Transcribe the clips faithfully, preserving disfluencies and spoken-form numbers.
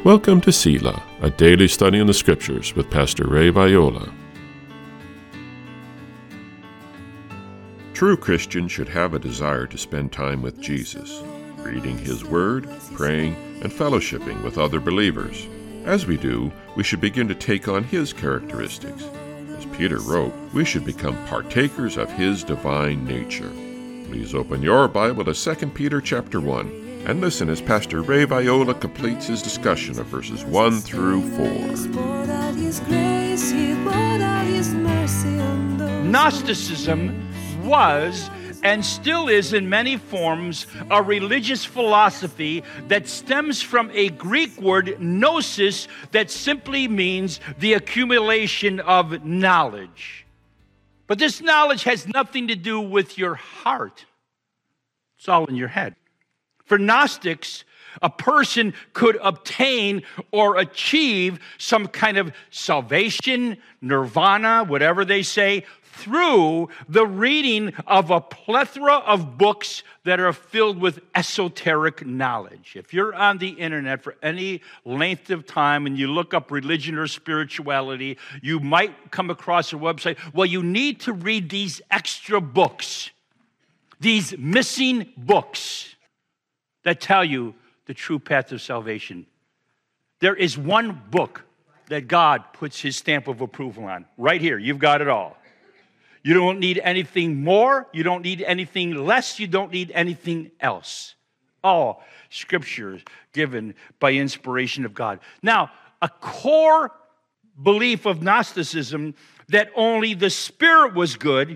Welcome to Selah, a daily study in the Scriptures with Pastor Ray Viola. True Christians should have a desire to spend time with Jesus, reading His Word, praying, and fellowshipping with other believers. As we do, we should begin to take on His characteristics. As Peter wrote, we should become partakers of His divine nature. Please open your Bible to Second Peter chapter one and listen as Pastor Ray Viola completes his discussion of verses one through four. Gnosticism was and still is in many forms a religious philosophy that stems from a Greek word gnosis that simply means the accumulation of knowledge. But this knowledge has nothing to do with your heart. It's all in your head. For Gnostics, a person could obtain or achieve some kind of salvation, nirvana, whatever they say, through the reading of a plethora of books that are filled with esoteric knowledge. If you're on the internet for any length of time and you look up religion or spirituality, you might come across a website. Well, you need to read these extra books, these missing books that tell you the true path of salvation. There is one book that God puts His stamp of approval on. Right here, you've got it all. You don't need anything more. You don't need anything less. You don't need anything else. All Scripture given by inspiration of God. Now, a core belief of Gnosticism that only the Spirit was good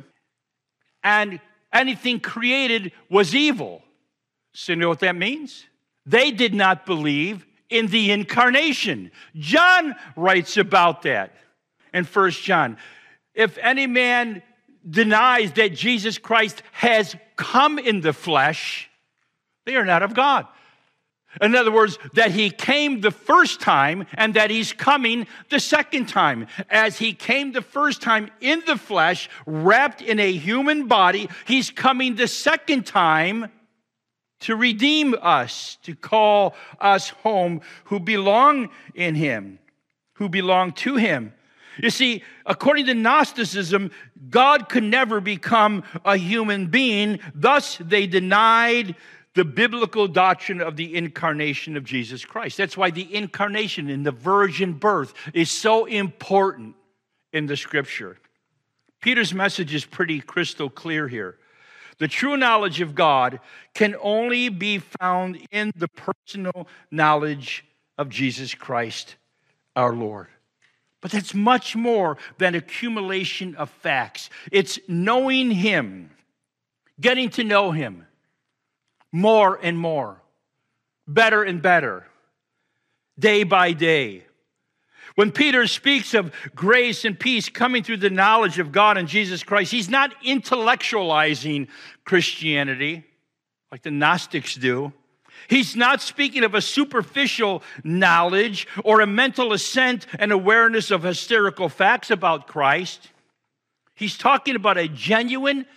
and anything created was evil. So you know what that means? They did not believe in the incarnation. John writes about that in First John. If any man denies that Jesus Christ has come in the flesh, they are not of God. In other words, that He came the first time and that He's coming the second time. As He came the first time in the flesh, wrapped in a human body, He's coming the second time to redeem us, to call us home who belong in Him, who belong to Him. You see, according to Gnosticism, God could never become a human being. Thus, they denied the biblical doctrine of the incarnation of Jesus Christ. That's why the incarnation in the virgin birth is so important in the Scripture. Peter's message is pretty crystal clear here. The true knowledge of God can only be found in the personal knowledge of Jesus Christ, our Lord. But that's much more than accumulation of facts. It's knowing Him, getting to know Him more and more, better and better, day by day. When Peter speaks of grace and peace coming through the knowledge of God and Jesus Christ, he's not intellectualizing Christianity like the Gnostics do. He's not speaking of a superficial knowledge or a mental assent and awareness of historical facts about Christ. He's talking about a genuine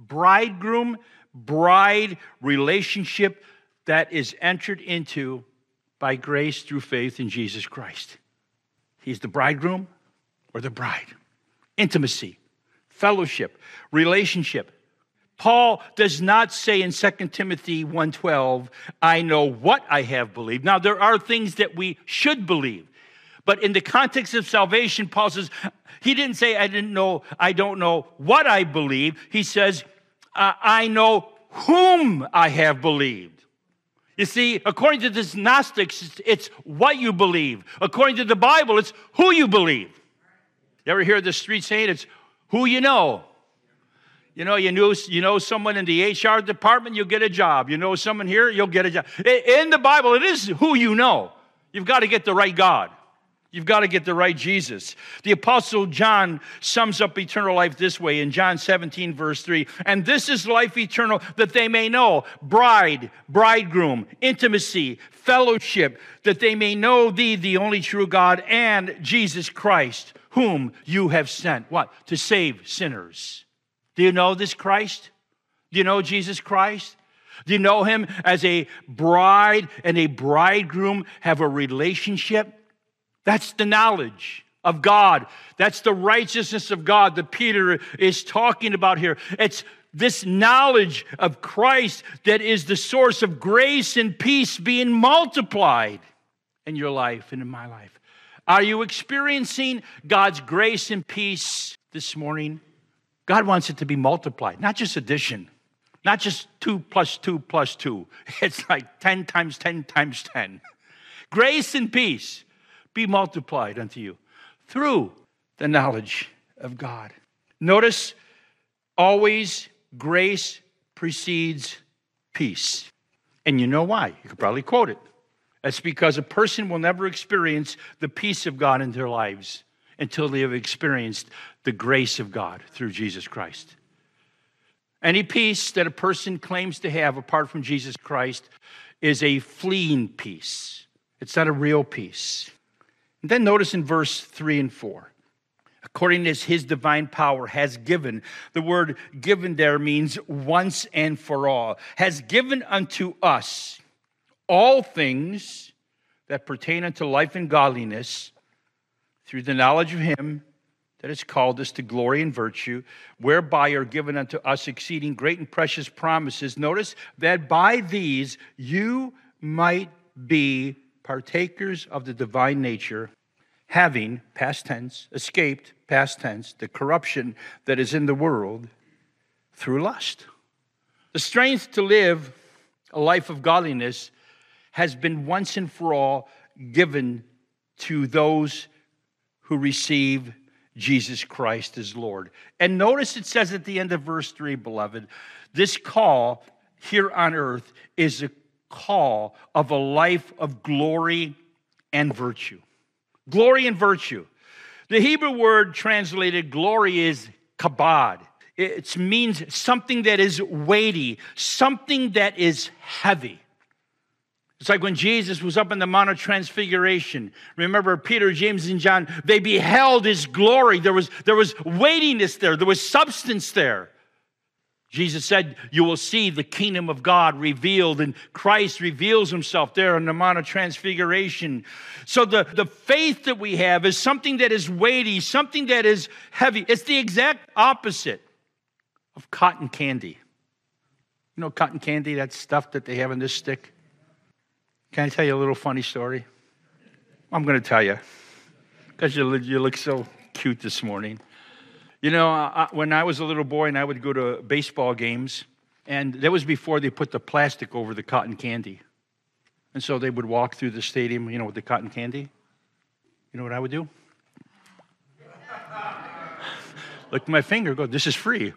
bridegroom-bride relationship that is entered into by grace through faith in Jesus Christ. He's the bridegroom or the bride. Intimacy, fellowship, relationship. Paul does not say in Second Timothy one twelve, I know what I have believed. Now, there are things that we should believe. But in the context of salvation, Paul says, he didn't say, I didn't know, I don't know what I believe. He says, uh, I know whom I have believed. You see, according to this Gnostics, it's, it's what you believe. According to the Bible, it's who you believe. You ever hear the street saying it's who you know? You know, you know, you know someone in the H R department, you'll get a job. You know someone here, you'll get a job. In the Bible, it is who you know. You've got to get the right God. You've got to get the right Jesus. The Apostle John sums up eternal life this way in John seventeen, verse three. And this is life eternal, that they may know bride, bridegroom, intimacy, fellowship, that they may know thee, the only true God, and Jesus Christ, whom you have sent. What? To save sinners. Do you know this Christ? Do you know Jesus Christ? Do you know him as a bride and a bridegroom have a relationship? That's the knowledge of God. That's the righteousness of God that Peter is talking about here. It's this knowledge of Christ that is the source of grace and peace being multiplied in your life and in my life. Are you experiencing God's grace and peace this morning? God wants it to be multiplied, not just addition, not just two plus two plus two. It's like ten times ten times ten. Grace and peace be multiplied unto you through the knowledge of God. Notice, always grace precedes peace. And you know why? You could probably quote it. That's because a person will never experience the peace of God in their lives until they have experienced the grace of God through Jesus Christ. Any peace that a person claims to have apart from Jesus Christ is a fleeting peace. It's not a real peace. And then notice in verse three and four, according as his divine power has given, the word given there means once and for all, has given unto us all things that pertain unto life and godliness through the knowledge of him that has called us to glory and virtue, whereby are given unto us exceeding great and precious promises. Notice that by these you might be partakers of the divine nature, having, past tense, escaped, past tense, the corruption that is in the world through lust. The strength to live a life of godliness has been once and for all given to those who receive Jesus Christ as Lord. And notice it says at the end of verse three, beloved, this call here on earth is a call of a life of glory and virtue. Glory and virtue. The Hebrew word translated glory is kabod. It means something that is weighty, something that is heavy. It's like when Jesus was up in the Mount of Transfiguration. Remember, Peter, James, and John, they beheld his glory. There was, there was weightiness there. There was substance there. Jesus said, you will see the kingdom of God revealed, and Christ reveals himself there on the Mount of Transfiguration. So the, the faith that we have is something that is weighty, something that is heavy. It's the exact opposite of cotton candy. You know cotton candy, that stuff that they have in this stick? Can I tell you a little funny story? I'm going to tell you, because you, you look so cute this morning. You know, I, when I was a little boy and I would go to baseball games, and that was before they put the plastic over the cotton candy. And so they would walk through the stadium, you know, with the cotton candy. You know what I would do? Look at my finger, go, this is free.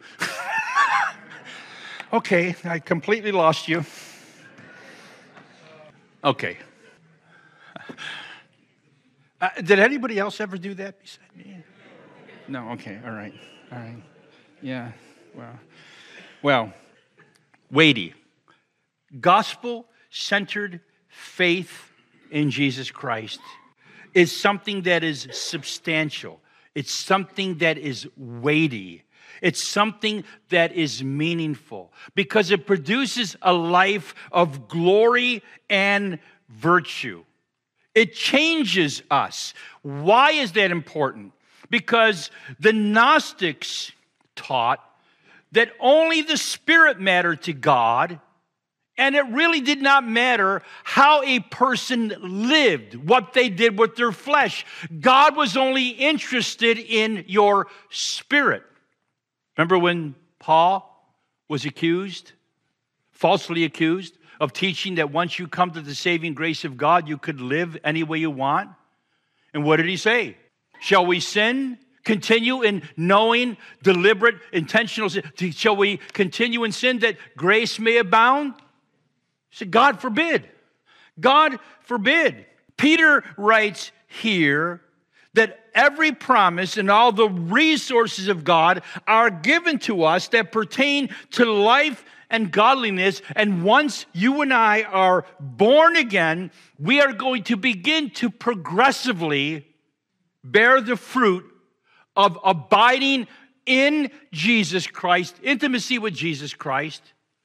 Okay, I completely lost you. Okay. Uh, did anybody else ever do that beside me? No, okay, all right, all right. Yeah, well, well, weighty. Gospel-centered faith in Jesus Christ is something that is substantial. It's something that is weighty. It's something that is meaningful because it produces a life of glory and virtue. It changes us. Why is that important? Because the Gnostics taught that only the Spirit mattered to God, and it really did not matter how a person lived, what they did with their flesh. God was only interested in your spirit. Remember when Paul was accused, falsely accused, of teaching that once you come to the saving grace of God, you could live any way you want? And what did he say? Shall we sin? Continue in knowing, deliberate, intentional sin? Shall we continue in sin that grace may abound? He said, God forbid. God forbid. Peter writes here that every promise and all the resources of God are given to us that pertain to life and godliness. And once you and I are born again, we are going to begin to progressively bear the fruit of abiding in Jesus Christ, intimacy with Jesus Christ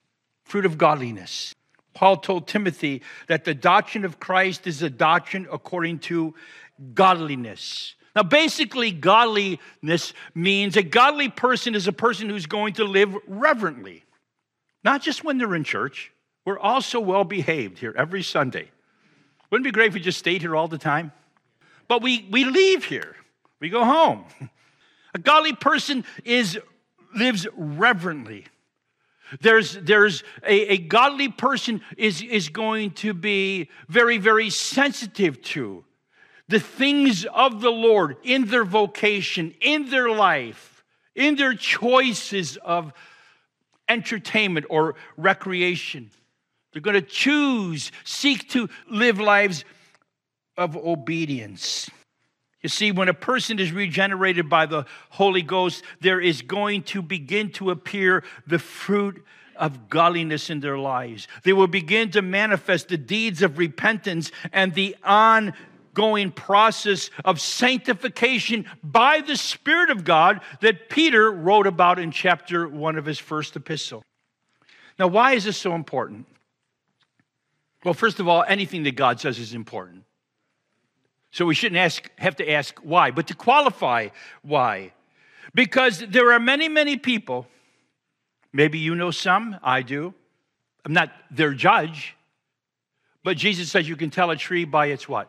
fruit of godliness. Paul told Timothy that the doctrine of Christ is a doctrine according to godliness. Now, basically, godliness means a godly person is a person who's going to live reverently. Not just when they're in church. We're also well behaved here every Sunday. Wouldn't it be great if we just stayed here all the time? But we, we leave here. We go home. A godly person is lives reverently. There's, there's a, a godly person is, is going to be very, very sensitive to the things of the Lord in their vocation, in their life, in their choices of entertainment or recreation. They're going to choose, seek to live lives of obedience. You see, when a person is regenerated by the Holy Ghost, there is going to begin to appear the fruit of godliness in their lives. They will begin to manifest the deeds of repentance and the ongoing process of sanctification by the Spirit of God that Peter wrote about in chapter one of his first epistle. Now, why is this so important? Well, first of all, anything that God says is important. So we shouldn't ask, have to ask why, but to qualify why. Because there are many, many people, maybe you know some, I do. I'm not their judge, but Jesus says you can tell a tree by its what?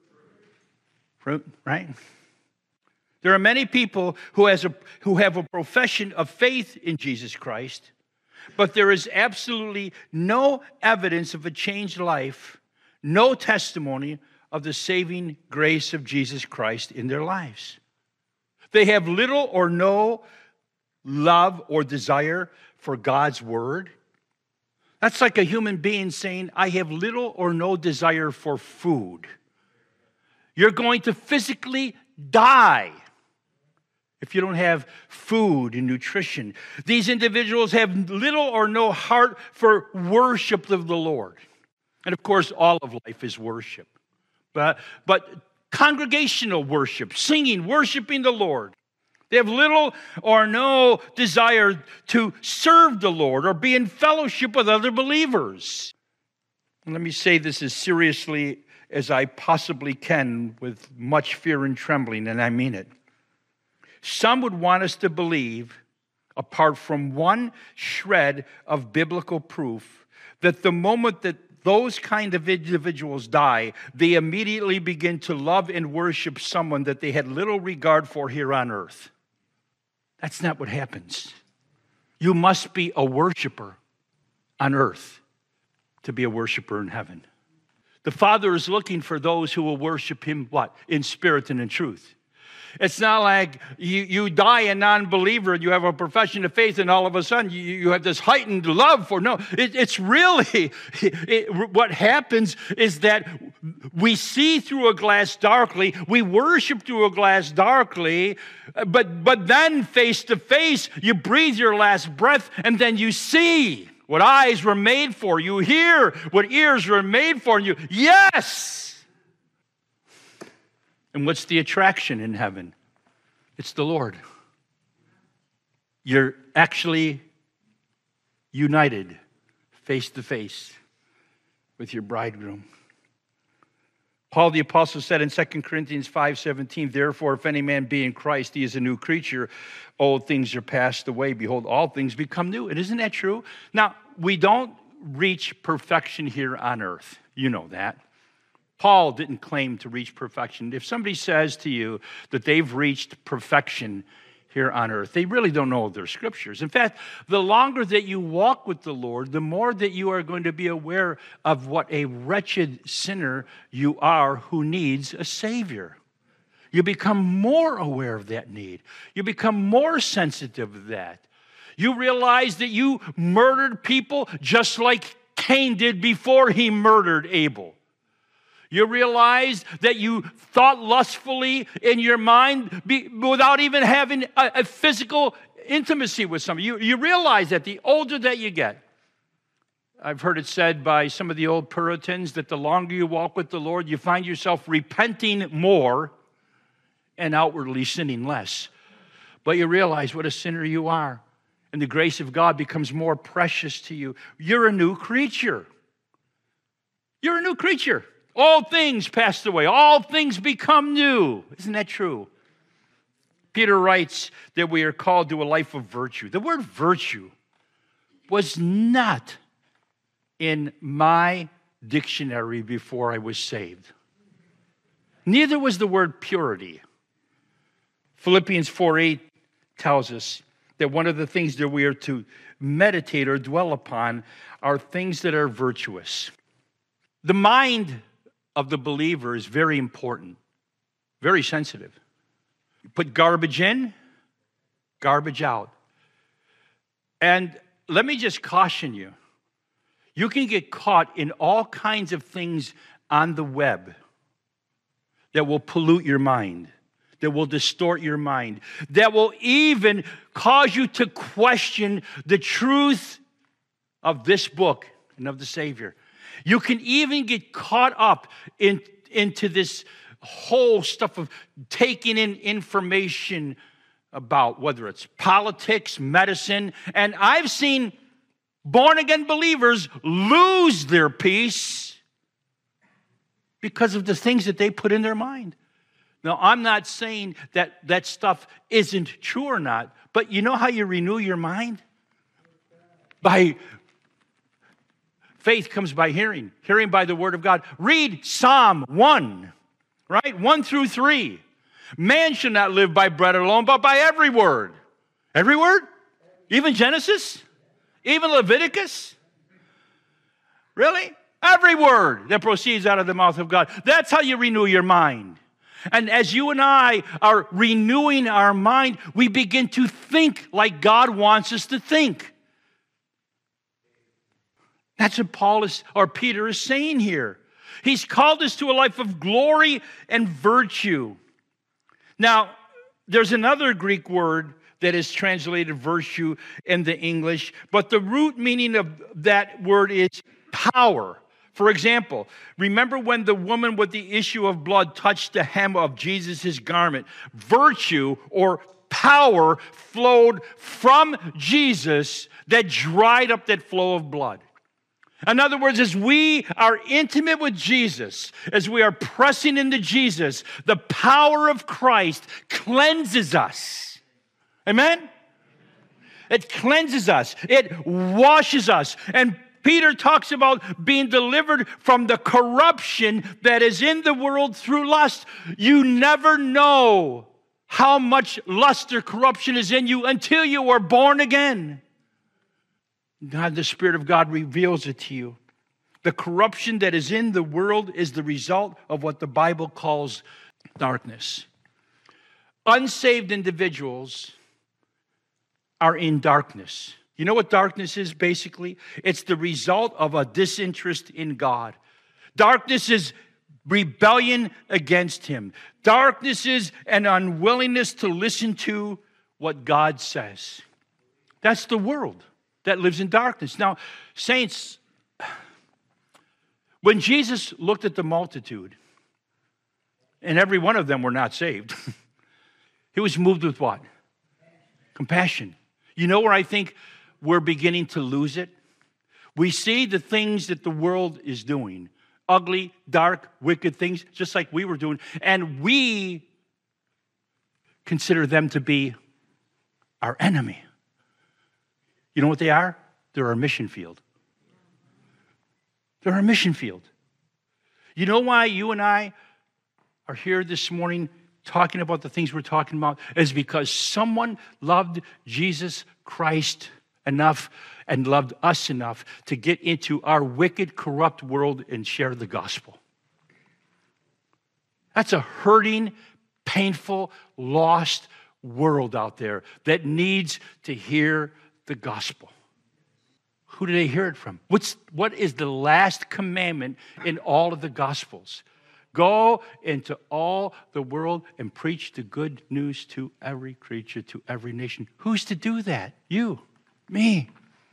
Fruit, right? There are many people who, has a, who have a profession of faith in Jesus Christ, but there is absolutely no evidence of a changed life, no testimony of the saving grace of Jesus Christ in their lives. They have little or no love or desire for God's word. That's like a human being saying, I have little or no desire for food. You're going to physically die if you don't have food and nutrition. These individuals have little or no heart for worship of the Lord. And of course, all of life is worship. But, but congregational worship, singing, worshiping the Lord. They have little or no desire to serve the Lord or be in fellowship with other believers. And let me say this as seriously as I possibly can with much fear and trembling, and I mean it. Some would want us to believe, apart from one shred of biblical proof, that the moment that those kind of individuals die, they immediately begin to love and worship someone that they had little regard for here on earth. That's not what happens. You must be a worshiper on earth to be a worshiper in heaven. The Father is looking for those who will worship Him, what? In spirit and in truth. It's not like you, you die a non-believer and you have a profession of faith and all of a sudden you, you have this heightened love for, no, it, it's really, it, what happens is that we see through a glass darkly, we worship through a glass darkly, but, but then face to face, you breathe your last breath and then you see what eyes were made for, you hear what ears were made for, and you, yes! And what's the attraction in heaven? It's the Lord. You're actually united face to face with your bridegroom. Paul the Apostle said in Second Corinthians five seventeen, therefore, if any man be in Christ, he is a new creature. Old things are passed away. Behold, all things become new. And isn't that true? Now, we don't reach perfection here on earth. You know that. Paul didn't claim to reach perfection. If somebody says to you that they've reached perfection here on earth, they really don't know their scriptures. In fact, the longer that you walk with the Lord, the more that you are going to be aware of what a wretched sinner you are who needs a Savior. You become more aware of that need. You become more sensitive of that. You realize that you murdered people just like Cain did before he murdered Abel. You realize that you thought lustfully in your mind be, without even having a, a physical intimacy with somebody. You, you realize that the older that you get, I've heard it said by some of the old Puritans that the longer you walk with the Lord, you find yourself repenting more and outwardly sinning less. But you realize what a sinner you are. and the grace of God becomes more precious to you. You're a new creature. You're a new creature. All things passed away. All things become new. Isn't that true? Peter writes that we are called to a life of virtue. The word virtue was not in my dictionary before I was saved. Neither was the word purity. Philippians four eight tells us that one of the things that we are to meditate or dwell upon are things that are virtuous. The mind of the believer is very important, very sensitive. You put garbage in, garbage out. And let me just caution you. You can get caught in all kinds of things on the web that will pollute your mind, that will distort your mind, that will even cause you to question the truth of this book and of the Savior. You can even get caught up in, into this whole stuff of taking in information about whether it's politics, medicine, and I've seen born-again believers lose their peace because of the things that they put in their mind. Now, I'm not saying that that stuff isn't true or not, but you know how you renew your mind? By faith comes by hearing, hearing by the word of God. Read Psalm one, right? one through three. Man shall not live by bread alone, but by every word. Every word? Even Genesis? Even Leviticus? Really? Every word that proceeds out of the mouth of God. That's how you renew your mind. And as you and I are renewing our mind, we begin to think like God wants us to think. That's what Paul is, or Peter is saying here. He's called us to a life of glory and virtue. Now, there's another Greek word that is translated virtue in the English, but the root meaning of that word is power. For example, remember when the woman with the issue of blood touched the hem of Jesus' garment? Virtue or power flowed from Jesus that dried up that flow of blood. In other words, as we are intimate with Jesus, as we are pressing into Jesus, the power of Christ cleanses us. Amen? It cleanses us. It washes us. And Peter talks about being delivered from the corruption that is in the world through lust. You never know how much lust or corruption is in you until you are born again. God, the Spirit of God reveals it to you. The corruption that is in the world is the result of what the Bible calls darkness. Unsaved individuals are in darkness. You know what darkness is, basically? It's the result of a disinterest in God. Darkness is rebellion against Him. Darkness is an unwillingness to listen to what God says. That's the world that lives in darkness. Now, saints, when Jesus looked at the multitude, and every one of them were not saved, He was moved with what? Compassion. You know where I think we're beginning to lose it? We see the things that the world is doing. Ugly, dark, wicked things, just like we were doing. And we consider them to be our enemy. You know what they are? They're our mission field. They're our mission field. You know why you and I are here this morning talking about the things we're talking about? Is because someone loved Jesus Christ enough and loved us enough to get into our wicked, corrupt world and share the gospel. That's a hurting, painful, lost world out there that needs to hear the gospel. Who do they hear it from? What's, what is the last commandment in all of the Gospels? Go into all the world and preach the good news to every creature, to every nation. Who's to do that? You, me.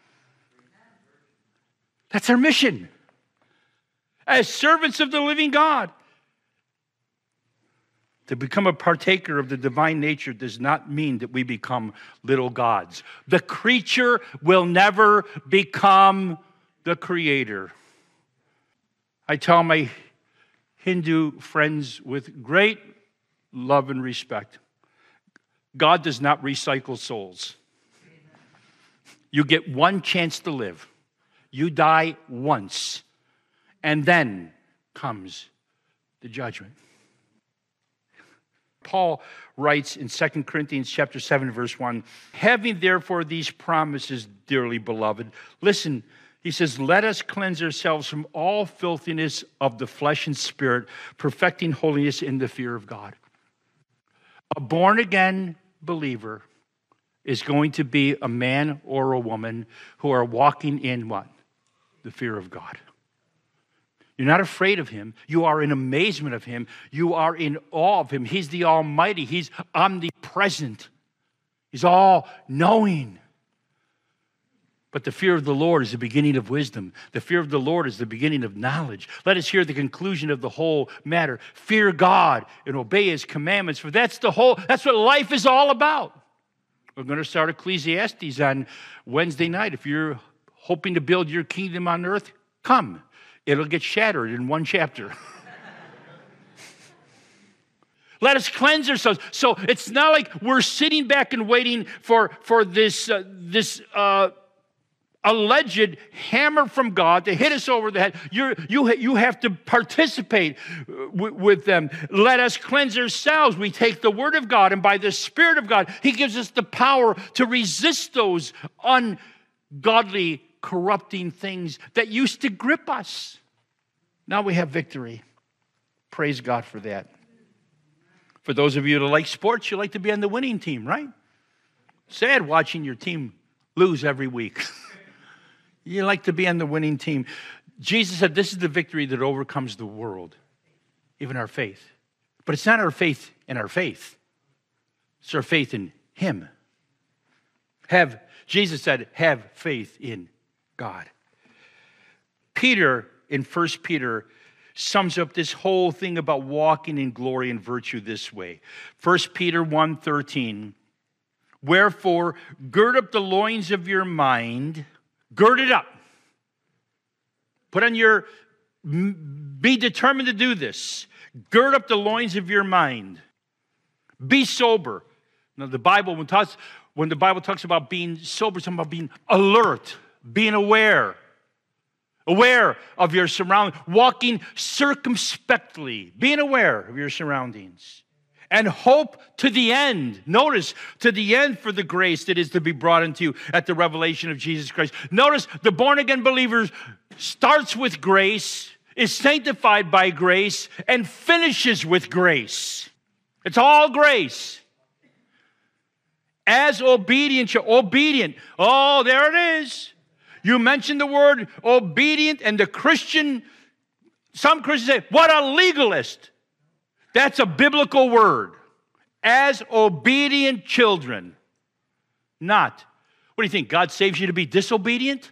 That's our mission. As servants of the living God. To become a partaker of the divine nature does not mean that we become little gods. The creature will never become the creator. I tell my Hindu friends with great love and respect, God does not recycle souls. You get one chance to live. You die once, and then comes the judgment. Paul writes in Second Corinthians chapter seven, verse one, having therefore these promises, dearly beloved, listen, he says, let us cleanse ourselves from all filthiness of the flesh and spirit, perfecting holiness in the fear of God. A born-again believer is going to be a man or a woman who are walking in what? The fear of God. You're not afraid of him. You are in amazement of him. You are in awe of him. He's the Almighty. He's omnipresent. He's all-knowing. But the fear of the Lord is the beginning of wisdom. The fear of the Lord is the beginning of knowledge. Let us hear the conclusion of the whole matter. Fear God and obey his commandments, for that's the whole, that's what life is all about. We're going to start Ecclesiastes on Wednesday night. If you're hoping to build your kingdom on earth, come. It'll get shattered in one chapter. Let us cleanse ourselves. So it's not like we're sitting back and waiting for, for this, uh, this uh, alleged hammer from God to hit us over the head. You're, you, you have to participate w- with them. Let us cleanse ourselves. We take the word of God, and by the Spirit of God, he gives us the power to resist those ungodly, corrupting things that used to grip us. Now we have victory. Praise God for that. For those of you that like sports, you like to be on the winning team, right? Sad watching your team lose every week. You like to be on the winning team. Jesus said this is the victory that overcomes the world, even our faith. But it's not our faith in our faith. It's our faith in him. Have, Jesus said, have faith in God. Peter, in First Peter, sums up this whole thing about walking in glory and virtue this way. First Peter one thirteen, wherefore, gird up the loins of your mind, gird it up. Put on your, be determined to do this. Gird up the loins of your mind. Be sober. Now the Bible, when, talks, when the Bible talks about being sober, it's talking about being alert, being aware. Aware of your surroundings, walking circumspectly, being aware of your surroundings. And hope to the end. Notice, to the end for the grace that is to be brought into you at the revelation of Jesus Christ. Notice, the born-again believer starts with grace, is sanctified by grace, and finishes with grace. It's all grace. As obedient, obedient. Oh, there it is. You mentioned the word obedient, and the Christian, some Christians say, what a legalist. That's a biblical word. As obedient children. Not. What do you think? God saves you to be disobedient?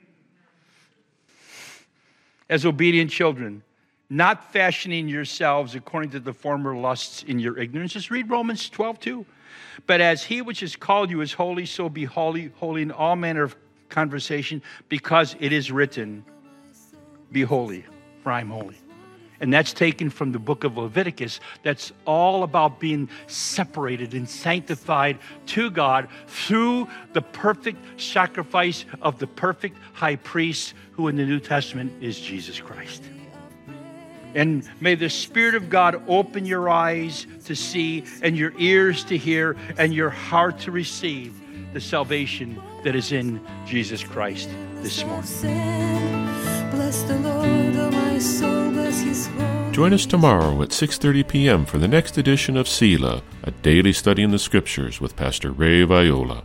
As obedient children. Not fashioning yourselves according to the former lusts in your ignorance. Just read Romans twelve two. But as he which has called you is holy, so be holy, holy in all manner of conversation, because it is written, be holy, for I am holy. And that's taken from the book of Leviticus. That's all about being separated and sanctified to God through the perfect sacrifice of the perfect high priest, who in the New Testament is Jesus Christ. And may the Spirit of God open your eyes to see, and your ears to hear, and your heart to receive the salvation that is in Jesus Christ this morning. Bless the Lord, oh my soul, bless his holy. Join us tomorrow at six thirty p.m. for the next edition of Selah, a daily study in the Scriptures with Pastor Ray Viola.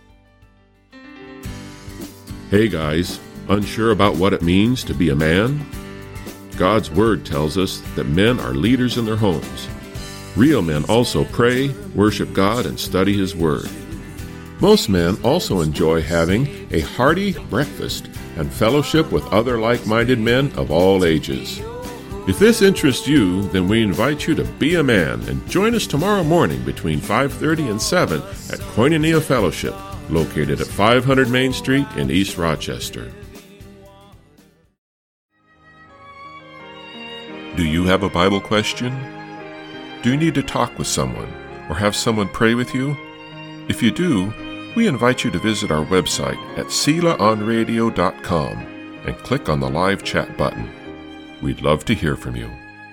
Hey guys, unsure about what it means to be a man? God's Word tells us that men are leaders in their homes. Real men also pray, worship God, and study His Word. Most men also enjoy having a hearty breakfast and fellowship with other like-minded men of all ages. If this interests you, then we invite you to be a man and join us tomorrow morning between five thirty and seven at Koinonia Fellowship, located at five hundred Main Street in East Rochester. Do you have a Bible question? Do you need to talk with someone or have someone pray with you? If you do, we invite you to visit our website at sela on radio dot com and click on the live chat button. We'd love to hear from you.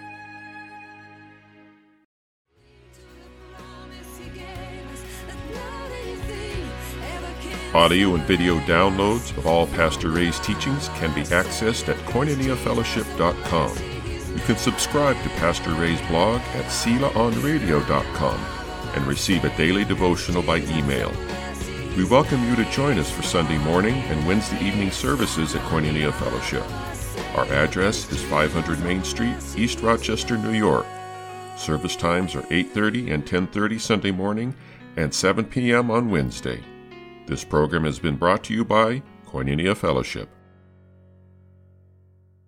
Audio and video downloads of all Pastor Ray's teachings can be accessed at koinonia fellowship dot com. You can subscribe to Pastor Ray's blog at sela on radio dot com and receive a daily devotional by email. We welcome you to join us for Sunday morning and Wednesday evening services at Koinonia Fellowship. Our address is five hundred Main Street, East Rochester, New York. Service times are eight thirty and ten thirty Sunday morning and seven p.m. on Wednesday. This program has been brought to you by Koinonia Fellowship.